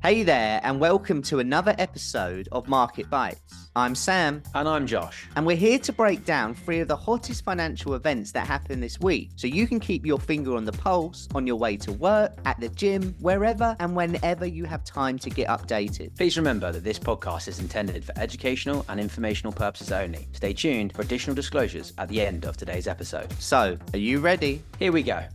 Hey there, and welcome to another episode of Market Bites. I'm Sam. And I'm Josh. And we're here to break down 3 of the hottest financial events that happened this week, so you can keep your finger on the pulse on your way to work, at the gym, wherever and whenever you have time to get updated. Please remember that this podcast is intended for educational and informational purposes only. Stay tuned for additional disclosures at the end of today's episode. So, are you ready? Here we go.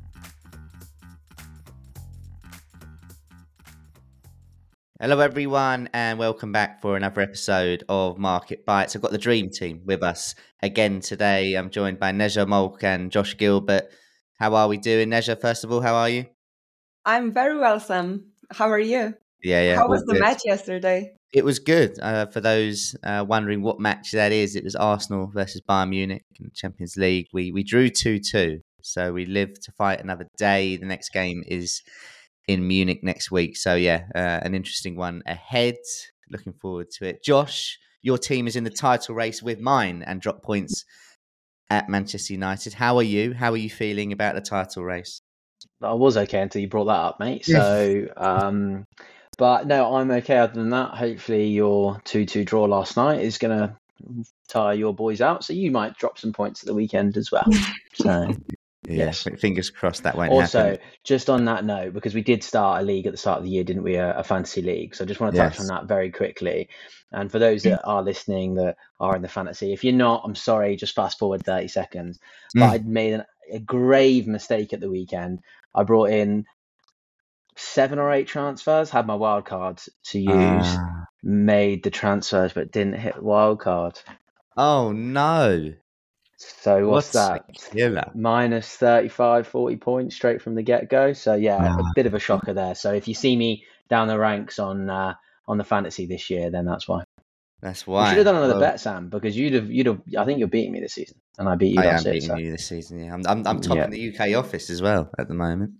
Hello everyone, and welcome back for another episode of Market Bites. I've got the dream team with us again today. I'm joined by Neja Molk and Josh Gilbert. How are we doing? Neja, first of all, how are you? I'm very well, Sam. How are you? Yeah. How was the match yesterday? It was good. For those wondering what match that is, it was Arsenal versus Bayern Munich in the Champions League. We drew 2-2, so we live to fight another day. The next game is in Munich next week. So an interesting one ahead. Looking forward to it. Josh, your team is in the title race with mine and dropped points at Manchester United. How are you? How are you feeling about the title race? I was okay until you brought that up, mate. So, but no, I'm okay other than that. Hopefully your 2-2 draw last night is going to tire your boys out. So you might drop some points at the weekend as well. So... Yes, fingers crossed that won't also, happen. Just on that note, because we did start a league at the start of the year, didn't we? A fantasy league. So I just want to touch on that very quickly. And for those that are listening that are in the fantasy, if you're not, I'm sorry, just fast forward 30 seconds. But I'd made a grave mistake at the weekend. I brought in 7 or 8 transfers, had my wild cards to use, made the transfers, but didn't hit wild card. Oh, no. So what's that? Killer. Minus 35, 40 points straight from the get-go. So a bit of a shocker there. So if you see me down the ranks on the fantasy this year, then that's why. That's why. You should have done another bet, Sam, because you'd have. I think you're beating me this season, and I beat you last year. I am beating you this season. Yeah, I'm topping the UK office as well at the moment,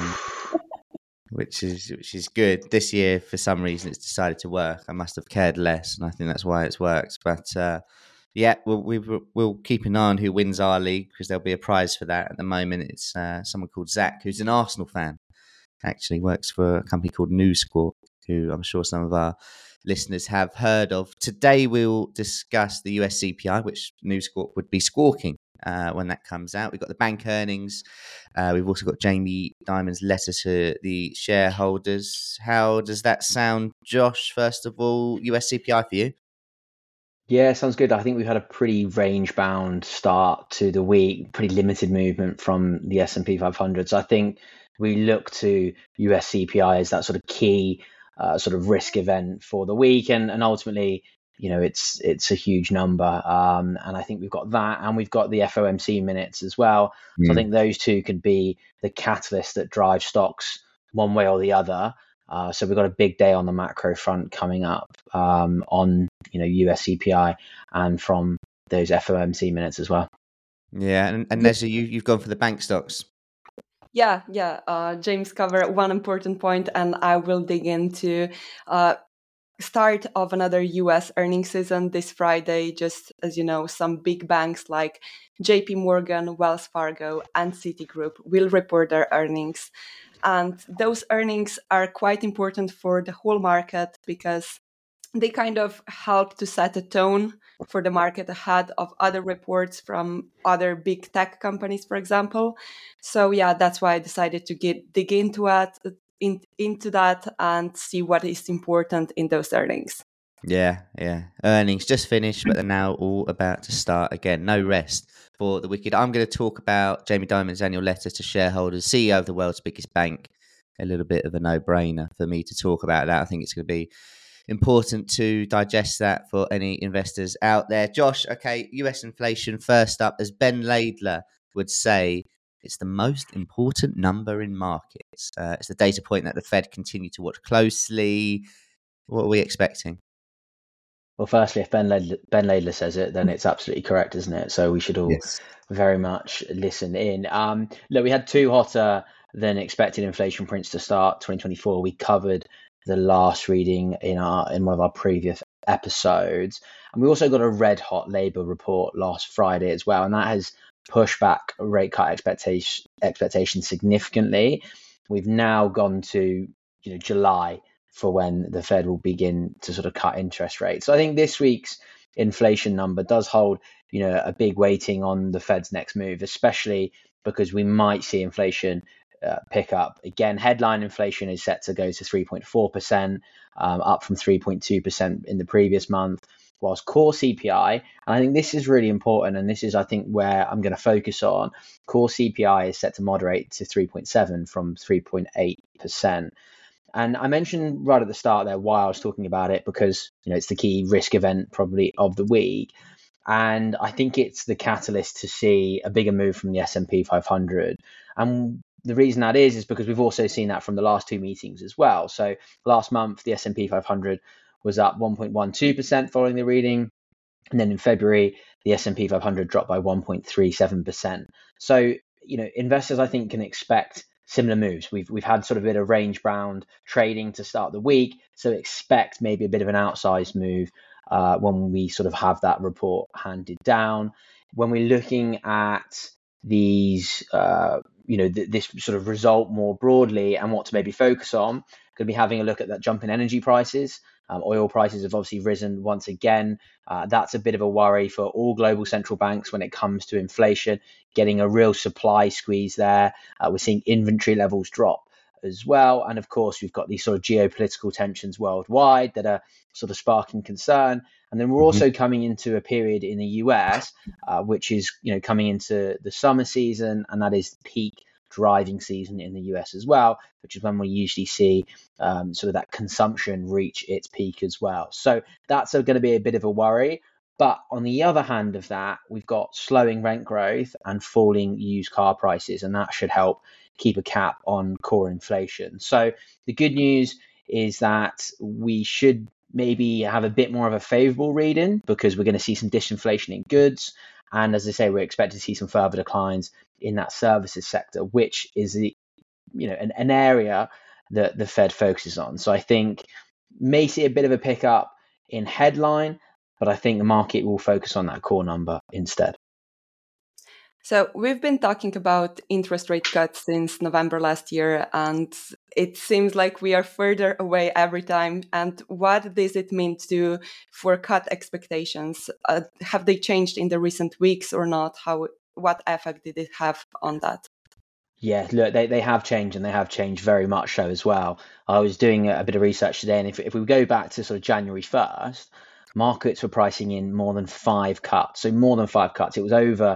which is good. This year, for some reason, it's decided to work. I must have cared less, and I think that's why it's worked. But we'll keep an eye on who wins our league, because there'll be a prize for that. At the moment, it's someone called Zach, who's an Arsenal fan. Actually works for a company called News Squawk, who I'm sure some of our listeners have heard of. Today, we'll discuss the US CPI, which News Squawk would be squawking when that comes out. We've got the bank earnings. We've also got Jamie Dimon's letter to the shareholders. How does that sound, Josh? First of all, US CPI for you? Yeah, sounds good. I think we've had a pretty range-bound start to the week, pretty limited movement from the S&P 500. So I think we look to US CPI as that sort of key sort of risk event for the week. And ultimately, it's a huge number. And I think we've got that, and we've got the FOMC minutes as well. So I think those two could be the catalyst that drive stocks one way or the other. So we've got a big day on the macro front coming up on US CPI and from those FOMC minutes as well. Yeah, and Neja, you've gone for the bank stocks. Yeah. James covered one important point, and I will dig into start of another US earnings season this Friday. Just as you know, some big banks like JP Morgan, Wells Fargo, and Citigroup will report their earnings. And those earnings are quite important for the whole market, because they kind of help to set a tone for the market ahead of other reports from other big tech companies, for example. So that's why I decided to dig into that and see what is important in those earnings. Yeah. Earnings just finished, but they're now all about to start again. No rest for the wicked. I'm going to talk about Jamie Dimon's annual letter to shareholders, CEO of the world's biggest bank. A little bit of a no-brainer for me to talk about that. I think it's going to be important to digest that for any investors out there. Josh, okay, US inflation first up. As Ben Laidler would say, it's the most important number in markets. It's the data point that the Fed continue to watch closely. What are we expecting? Well, firstly, if Ben Laidler says it, then it's absolutely correct, isn't it? So we should all very much listen in. Look, we had 2 hotter than expected inflation prints to start 2024. We covered the last reading in one of our previous episodes, and we also got a red hot labour report last Friday as well, and that has pushed back rate cut expectations significantly. We've now gone to July for when the Fed will begin to sort of cut interest rates. So I think this week's inflation number does hold, a big weighting on the Fed's next move, especially because we might see inflation pick up. Again, headline inflation is set to go to 3.4%, up from 3.2% in the previous month, whilst core CPI, and I think this is really important, and this is, I think, where I'm going to focus on, core CPI is set to moderate to 3.7 from 3.8%. And I mentioned right at the start there why I was talking about it, because it's the key risk event probably of the week. And I think it's the catalyst to see a bigger move from the S&P 500. And the reason that is because we've also seen that from the last two meetings as well. So last month, the S&P 500 was up 1.12% following the reading. And then in February, the S&P 500 dropped by 1.37%. So, investors, I think, can expect similar moves. We've had sort of a bit of range bound trading to start the week. So expect maybe a bit of an outsized move when we sort of have that report handed down. When we're looking at these, this sort of result more broadly and what to maybe focus on, going to be having a look at that jump in energy prices. Oil prices have obviously risen once again. That's a bit of a worry for all global central banks when it comes to inflation, getting a real supply squeeze there. We're seeing inventory levels drop as well. And of course, we've got these sort of geopolitical tensions worldwide that are sort of sparking concern. And then we're also coming into a period in the US, which is, coming into the summer season, and that is peak driving season in the US as well, which is when we usually see sort of that consumption reach its peak as well. So that's going to be a bit of a worry. But on the other hand of that, we've got slowing rent growth and falling used car prices, and that should help keep a cap on core inflation. So the good news is that we should maybe have a bit more of a favorable reading, because we're going to see some disinflation in goods. And as I say, we're expected to see some further declines in that services sector, which is an area that the Fed focuses on. So I think may see a bit of a pickup in headline, but I think the market will focus on that core number instead. So we've been talking about interest rate cuts since November last year, and it seems like we are further away every time. And what does it mean for cut expectations? Have they changed in the recent weeks or not? What effect did it have on that? Yeah, look, they have changed, and they have changed very much so as well. I was doing a bit of research today, and if we go back to sort of January 1st, markets were pricing in more than 5 cuts. So more than 5 cuts. It was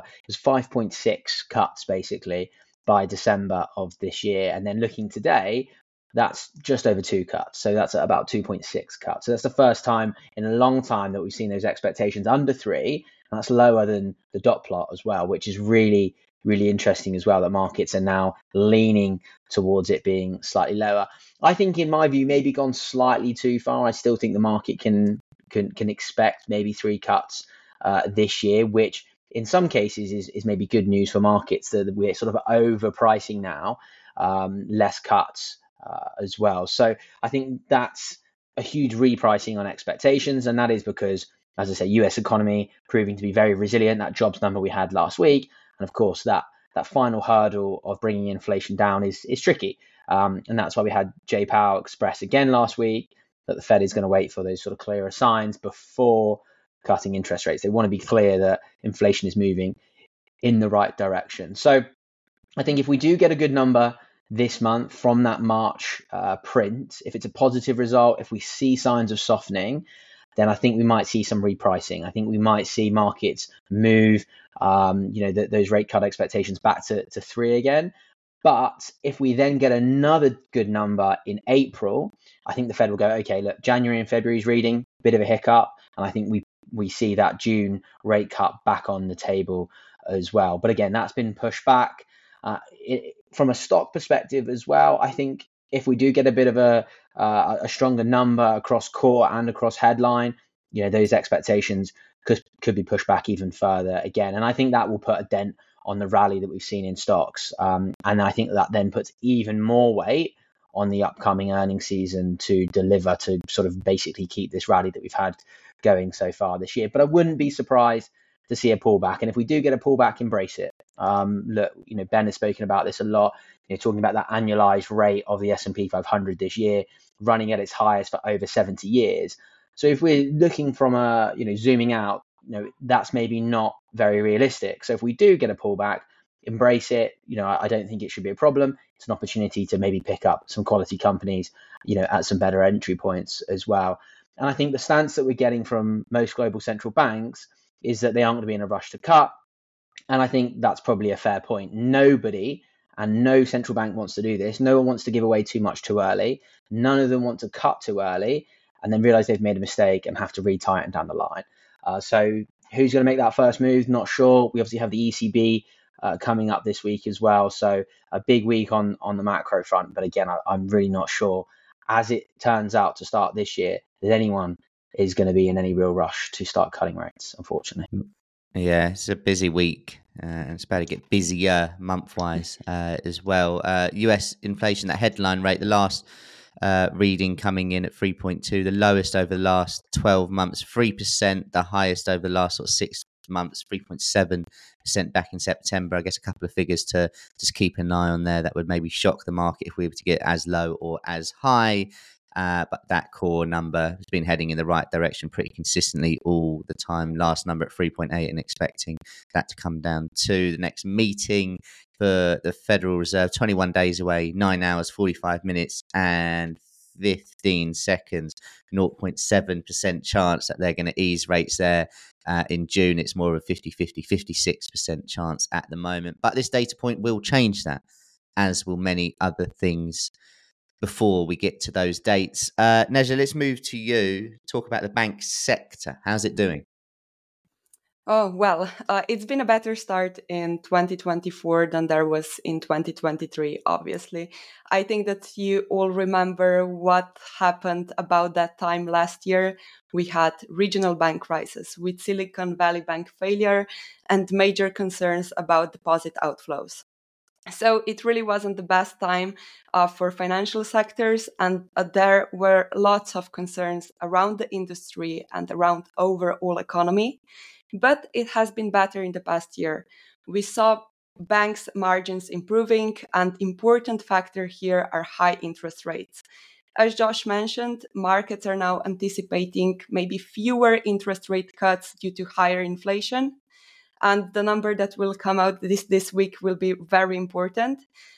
5.6 cuts basically by December of this year. And then looking today, that's just over 2 cuts. So that's about 2.6 cuts. So that's the first time in a long time that we've seen those expectations under 3. And that's lower than the dot plot as well, which is really, really interesting as well, that markets are now leaning towards it being slightly lower. I think, in my view, maybe gone slightly too far. I still think the market can expect maybe 3 cuts this year, which in some cases is maybe good news for markets, that we're sort of overpricing now, less cuts as well. So I think that's a huge repricing on expectations, and that is because, as I say, US economy proving to be very resilient. That jobs number we had last week, and of course that final hurdle of bringing inflation down is tricky, and that's why we had Jay Powell express again last week that the Fed is going to wait for those sort of clearer signs before cutting interest rates. They want to be clear that inflation is moving in the right direction. So I think if we do get a good number this month from that March print, if it's a positive result, if we see signs of softening, then I think we might see some repricing. I think we might see markets move, those rate cut expectations back to 3 again. But if we then get another good number in April, I think the Fed will go, okay, look, January and February's reading, bit of a hiccup. And I think we see that June rate cut back on the table as well. But again, that's been pushed back. From a stock perspective as well, I think if we do get a bit of a stronger number across core and across headline, those expectations could be pushed back even further again. And I think that will put a dent on the rally that we've seen in stocks. And I think that then puts even more weight on the upcoming earnings season to deliver, to sort of basically keep this rally that we've had going so far this year. But I wouldn't be surprised to see a pullback. And if we do get a pullback, embrace it. Look, Ben has spoken about this a lot, talking about that annualized rate of the S&P 500 this year, running at its highest for over 70 years. So if we're looking from zooming out, that's maybe not very realistic. So if we do get a pullback, embrace it. I don't think it should be a problem. It's an opportunity to maybe pick up some quality companies, at some better entry points as well. And I think the stance that we're getting from most global central banks is that they aren't going to be in a rush to cut. And I think that's probably a fair point. Nobody and no central bank wants to do this. No one wants to give away too much too early. None of them want to cut too early and then realize they've made a mistake and have to retighten down the line. So who's going to make that first move? Not sure. We obviously have the ECB coming up this week as well. So a big week on the macro front. But again, I'm really not sure, as it turns out to start this year, that anyone is going to be in any real rush to start cutting rates, unfortunately. Yeah, it's a busy week and it's about to get busier month-wise as well. US inflation, that headline rate, the last reading coming in at 3.2, the lowest over the last 12 months, 3%, the highest over the last 6 months, 3.7% back in September. I guess a couple of figures to just keep an eye on there that would maybe shock the market if we were to get as low or as high. But that core number has been heading in the right direction pretty consistently all the time. Last number at 3.8 and expecting that to come down to the next meeting for the Federal Reserve, 21 days away, 9 hours, 45 minutes and 15 seconds, 0.7% chance that they're going to ease rates there. In June, it's more of a 50-50, 56% chance at the moment. But this data point will change that, as will many other things before we get to those dates. Neja, let's move to you. Talk about the bank sector. How's it doing? Oh, well, it's been a better start in 2024 than there was in 2023, obviously. I think that you all remember what happened about that time last year. We had regional bank crisis with Silicon Valley Bank failure and major concerns about deposit outflows. So it really wasn't the best time for financial sectors, and there were lots of concerns around the industry and around overall economy. But it has been better in the past year. We saw banks' margins improving, and important factor here are high interest rates. As Josh mentioned, markets are now anticipating maybe fewer interest rate cuts due to higher inflation. And the number that will come out this week will be very important.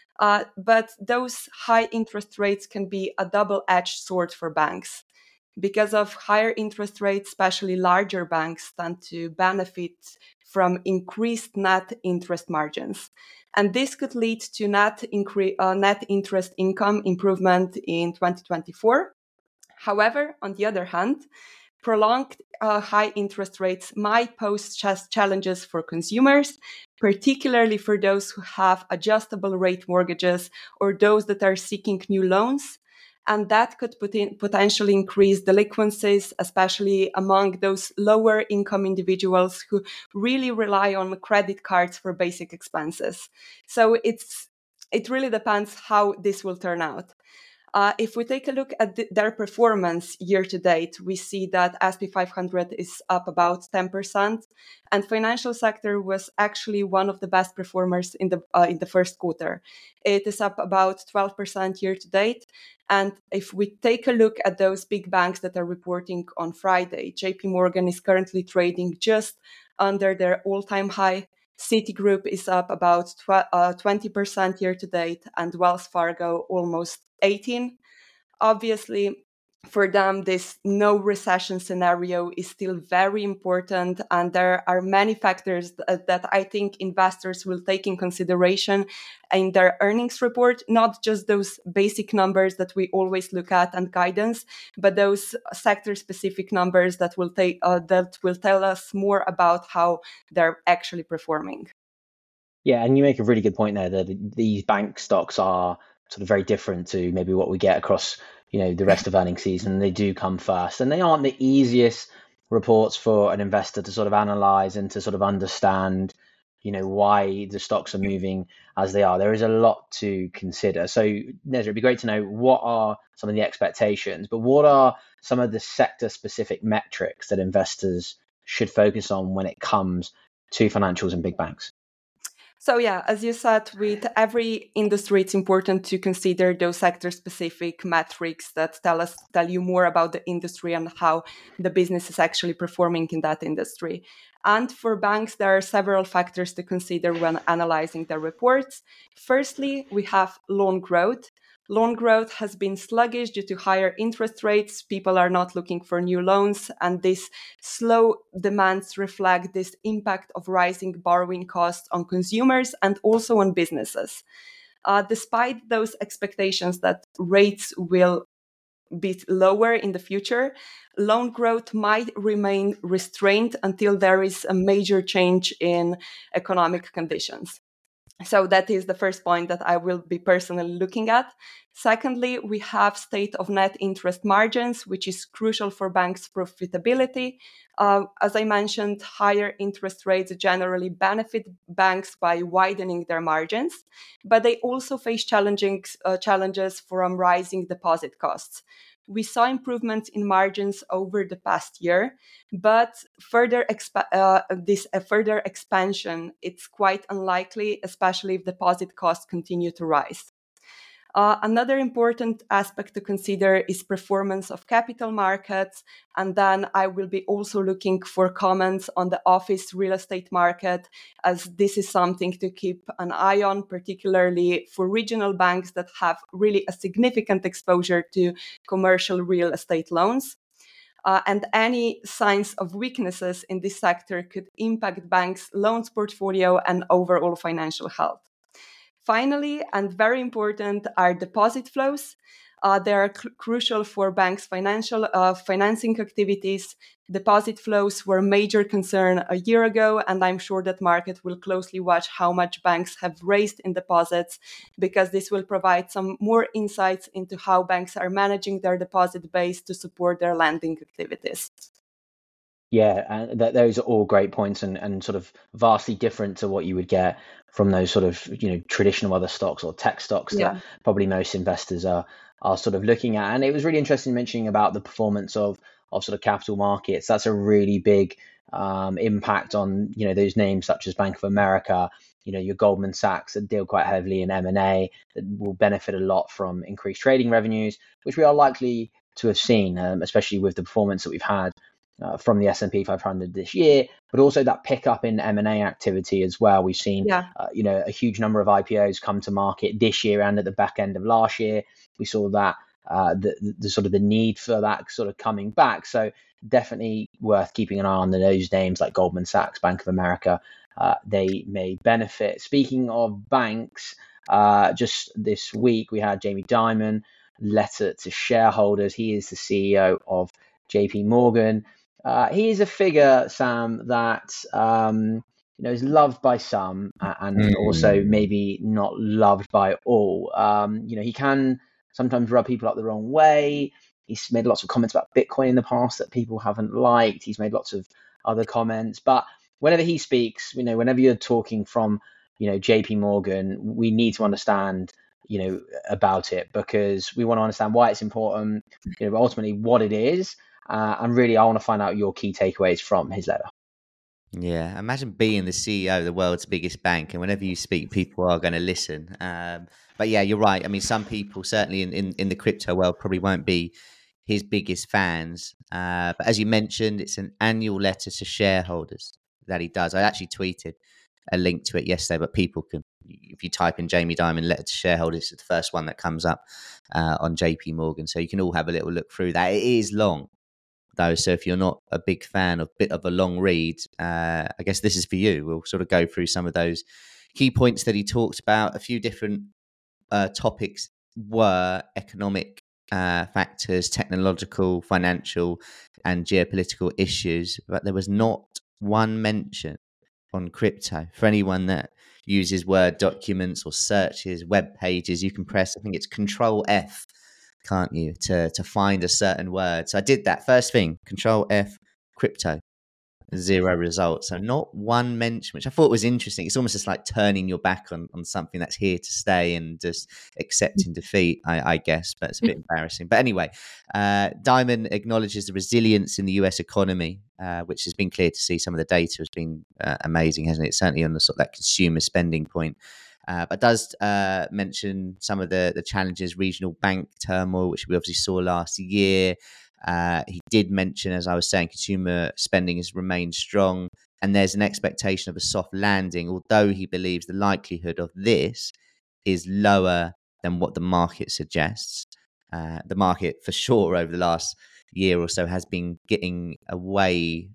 But those high interest rates can be a double-edged sword for banks. Because of higher interest rates, especially larger banks tend to benefit from increased net interest margins. And this could lead to net interest income improvement in 2024. However, on the other hand, prolonged high interest rates might pose challenges for consumers, particularly for those who have adjustable rate mortgages or those that are seeking new loans. And that could potentially increase delinquencies, especially among those lower income individuals who really rely on credit cards for basic expenses. So it really depends how this will turn out. If we take a look at their performance year to date, we see that S&P 500 is up about 10%, and financial sector was actually one of the best performers in the first quarter. It is up about 12% year to date. And if we take a look at those big banks that are reporting on Friday, JP Morgan is currently trading just under their all-time high. Citigroup is up about 20% year to date, and Wells Fargo almost 18%. Obviously, for them, this no recession scenario is still very important, and there are many factors that I think investors will take in consideration in their earnings report, not just those basic numbers that we always look at and guidance, but those sector-specific numbers that will tell us more about how they're actually performing. Yeah, and you make a really good point there that these bank stocks are sort of very different to maybe what we get across the rest of earnings season. They do come first, and they aren't the easiest reports for an investor to sort of analyze and to sort of understand why the stocks are moving as they are. There is a lot to consider. So Neja, it'd be great to know what are some of the expectations, but what are some of the sector specific metrics that investors should focus on when it comes to financials and big banks? So yeah, as you said, with every industry, it's important to consider those sector-specific metrics that tell you more about the industry and how the business is actually performing in that industry. And for banks, there are several factors to consider when analyzing their reports. Firstly, we have loan growth. Loan growth has been sluggish due to higher interest rates. People are not looking for new loans, and these slow demands reflect this impact of rising borrowing costs on consumers and also on businesses. Despite those expectations that rates will be lower in the future, loan growth might remain restrained until there is a major change in economic conditions. So that is the first point that I will be personally looking at. Secondly, we have state of net interest margins, which is crucial for banks' profitability. As I mentioned, higher interest rates generally benefit banks by widening their margins, but they also face challenges from rising deposit costs. We saw improvements in margins over the past year, but further expansion, it's quite unlikely, especially if deposit costs continue to rise. Another important aspect to consider is performance of capital markets. And then I will be also looking for comments on the office real estate market, as this is something to keep an eye on, particularly for regional banks that have really a significant exposure to commercial real estate loans. And any signs of weaknesses in this sector could impact banks' loans portfolio and overall financial health. Finally, and very important, are deposit flows. They are crucial for banks' financing activities. Deposit flows were a major concern a year ago, and I'm sure that market will closely watch how much banks have raised in deposits, because this will provide some more insights into how banks are managing their deposit base to support their lending activities. Yeah, and those are all great points, and sort of vastly different to what you would get from those sort of traditional other stocks or tech stocks that probably most investors are sort of looking at. And it was really interesting mentioning about the performance of sort of capital markets. That's a really big impact on those names such as Bank of America, your Goldman Sachs that deal quite heavily in M&A, that will benefit a lot from increased trading revenues, which we are likely to have seen, especially with the performance that we've had from the S&P 500 this year, but also that pickup in M&A activity as well. We've seen, a huge number of IPOs come to market this year and at the back end of last year. We saw that the sort of the need for that sort of coming back. So definitely worth keeping an eye on those names like Goldman Sachs, Bank of America. They may benefit. Speaking of banks, just this week we had Jamie Dimon letter to shareholders. He is the CEO of JP Morgan. He is a figure, Sam, that is loved by some and also maybe not loved by all. He can sometimes rub people up the wrong way. He's made lots of comments about Bitcoin in the past that people haven't liked. He's made lots of other comments. But whenever he speaks, whenever you're talking from, JP Morgan, we need to understand about it, because we want to understand why it's important, ultimately what it is. And really, I want to find out your key takeaways from his letter. Yeah, imagine being the CEO of the world's biggest bank, and whenever you speak, people are going to listen. But yeah, you're right. I mean, some people, certainly in the crypto world, probably won't be his biggest fans. But as you mentioned, it's an annual letter to shareholders that he does. I actually tweeted a link to it yesterday, but people can, if you type in Jamie Dimon letter to shareholders, it's the first one that comes up on JP Morgan. So you can all have a little look through that. It is long, though, so if you're not a big fan of bit of a long read, I guess this is for you. We'll sort of go through some of those key points that he talked about. A few different topics were economic factors, technological, financial, and geopolitical issues, but there was not one mention on crypto. For anyone that uses Word documents or searches web pages, you can press, I think it's Control F, can't you, to find a certain word. So I did that first thing, Control F, crypto. zero results. So not one mention, which I thought was interesting. It's almost just like turning your back on something that's here to stay and just accepting defeat, I guess, but it's a bit embarrassing. But anyway, Diamond acknowledges the resilience in the US economy, which has been clear to see. Some of the data has been amazing, hasn't it? Certainly on the sort of that consumer spending point. But does mention some of the challenges, regional bank turmoil, which we obviously saw last year. He did mention, as I was saying, consumer spending has remained strong and there's an expectation of a soft landing, although he believes the likelihood of this is lower than what the market suggests. The market, for sure, over the last year or so has been getting away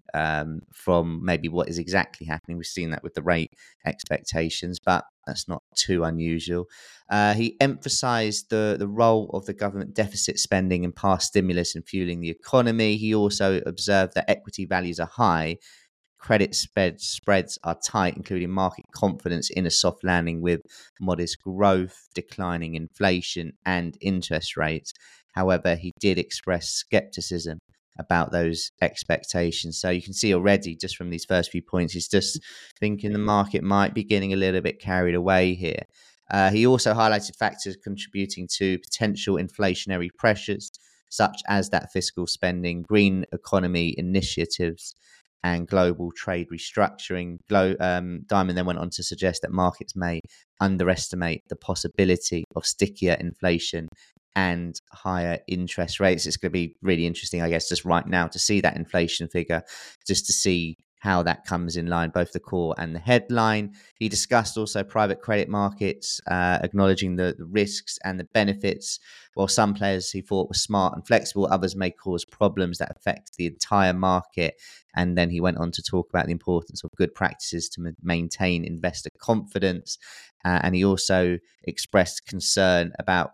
from maybe what is exactly happening. We've seen that with the rate expectations, but that's not too unusual. He emphasized the role of the government deficit spending and past stimulus in fueling the economy. He also observed that equity values are high, credit spreads are tight, including market confidence in a soft landing with modest growth, declining inflation, and interest rates. However, he did express skepticism about those expectations. So you can see already just from these first few points, he's just thinking the market might be getting a little bit carried away here. He also highlighted factors contributing to potential inflationary pressures, such as that fiscal spending, green economy initiatives, and global trade restructuring. Diamond then went on to suggest that markets may underestimate the possibility of stickier inflation and higher interest rates. It's going to be really interesting, I guess, just right now to see that inflation figure, just to see how that comes in line, both the core and the headline. He discussed also private credit markets, acknowledging the risks and the benefits. While some players he thought were smart and flexible, others may cause problems that affect the entire market. And then he went on to talk about the importance of good practices to maintain investor confidence. And he also expressed concern about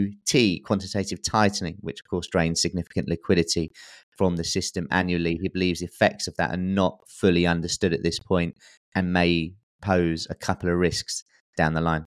QT, quantitative tightening, which of course drains significant liquidity from the system annually. He believes the effects of that are not fully understood at this point and may pose a couple of risks down the line.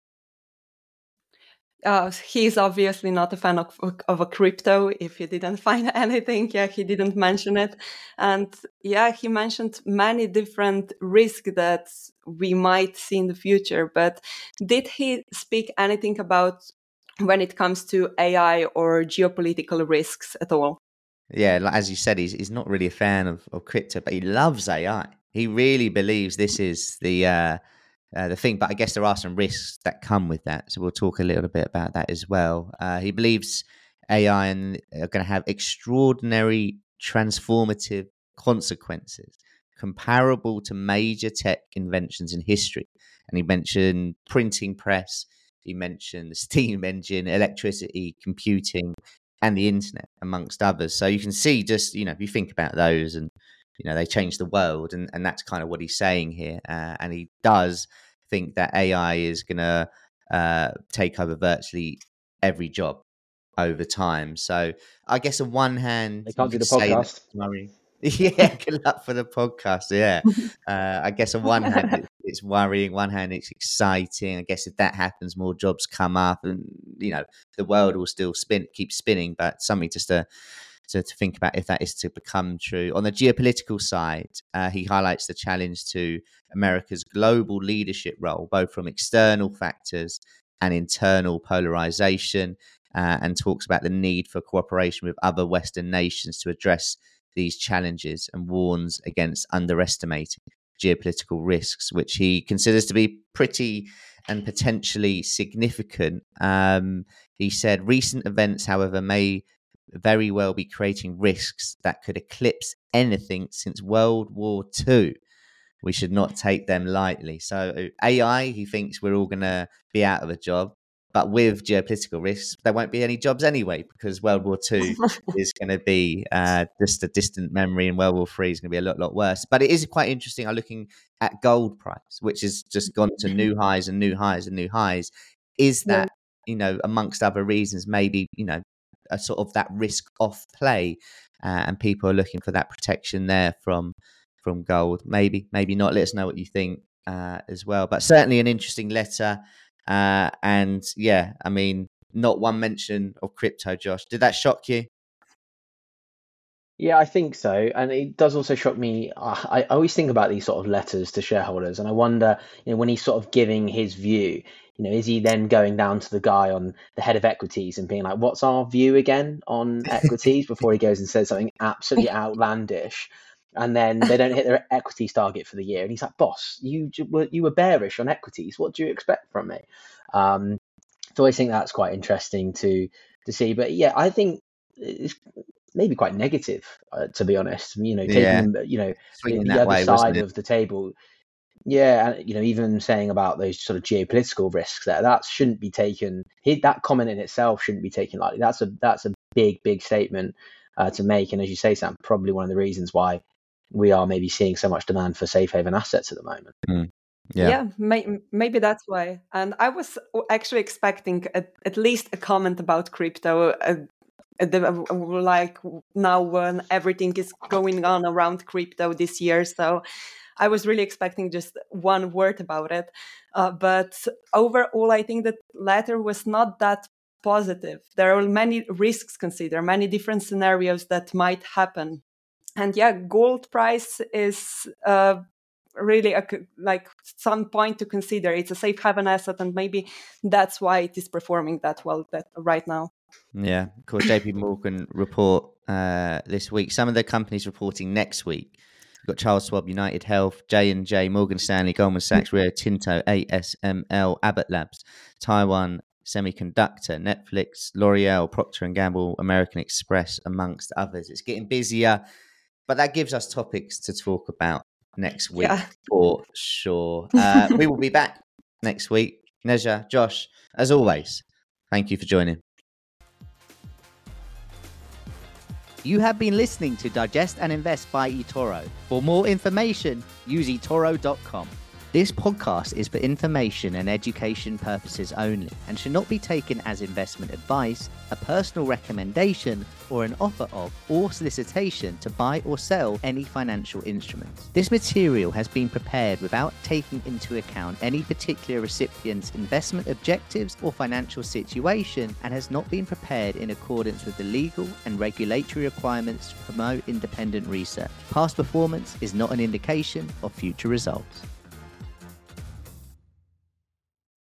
He's obviously not a fan of a crypto. If you didn't find anything, he didn't mention it. And he mentioned many different risks that we might see in the future. But did he speak anything about when it comes to AI or geopolitical risks at all? Yeah, like, as you said, he's not really a fan of crypto, but he loves AI. He really believes this is the thing, but I guess there are some risks that come with that. So we'll talk a little bit about that as well. He believes AI are going to have extraordinary transformative consequences comparable to major tech inventions in history. And he mentioned printing press, he mentioned the steam engine, electricity, computing, and the internet, amongst others. So you can see just, if you think about those and, they changed the world. And that's kind of what he's saying here. And he does think that AI is going to take over virtually every job over time. So I guess on one hand, they can't do the podcast. Yeah, good luck for the podcast. Yeah, I guess on one hand it's worrying, one hand it's exciting. I guess if that happens, more jobs come up, and the world will still keep spinning. But something just to think about if that is to become true. On the geopolitical side, he highlights the challenge to America's global leadership role, both from external factors and internal polarization, and talks about the need for cooperation with other Western nations to address these challenges, and warns against underestimating geopolitical risks, which he considers to be pretty and potentially significant. He said recent events, however, may very well be creating risks that could eclipse anything since World War II. We should not take them lightly. So AI, he thinks we're all going to be out of a job. But with geopolitical risks, there won't be any jobs anyway, because World War II is going to be just a distant memory, and World War III is going to be a lot worse. But it is quite interesting. I'm looking at gold price, which has just gone to new highs and new highs and new highs. Is that, amongst other reasons, maybe, a sort of that risk off play, and people are looking for that protection there from gold? Maybe not. Let us know what you think as well. But certainly an interesting letter. And yeah, I mean, not one mention of crypto, Josh. Did that shock you? Yeah, I think so. And it does also shock me. I always think about these sort of letters to shareholders, and I wonder, when he's sort of giving his view, is he then going down to the guy on the head of equities and being like, "What's our view again on equities?" before he goes and says something absolutely outlandish, and then they don't hit their equities target for the year, and he's like, "Boss, you were bearish on equities. What do you expect from me?" So I think that's quite interesting to see. But yeah, I think it's maybe quite negative, to be honest. Taking Yeah, them, swinging the that other way, wasn't side it? of the table. Yeah, and even saying about those sort of geopolitical risks there, that shouldn't be taken. That comment in itself shouldn't be taken lightly. That's a big statement to make, and as you say, Sam, probably one of the reasons why we are maybe seeing so much demand for safe haven assets at the moment. Mm. Yeah. Yeah, maybe that's why. And I was actually expecting at least a comment about crypto, like now when everything is going on around crypto this year. So I was really expecting just one word about it. But overall, I think that letter was not that positive. There are many risks considered, many different scenarios that might happen. And yeah, gold price is really like some point to consider. It's a safe haven asset, and maybe that's why it is performing that well right now. Yeah, of course. JP Morgan report this week. Some of the companies reporting next week. We've got Charles Schwab, United Health, J&J, Morgan Stanley, Goldman Sachs, Rio Tinto, ASML, Abbott Labs, Taiwan Semiconductor, Netflix, L'Oreal, Procter & Gamble, American Express, amongst others. It's getting busier, but that gives us topics to talk about next week Yeah. for sure. We will be back next week. Neja, Josh, as always, thank you for joining. You have been listening to Digest and Invest by eToro. For more information, use eToro.com. This podcast is for information and education purposes only and should not be taken as investment advice, a personal recommendation, or an offer of or solicitation to buy or sell any financial instruments. This material has been prepared without taking into account any particular recipient's investment objectives or financial situation and has not been prepared in accordance with the legal and regulatory requirements to promote independent research. Past performance is not an indication of future results.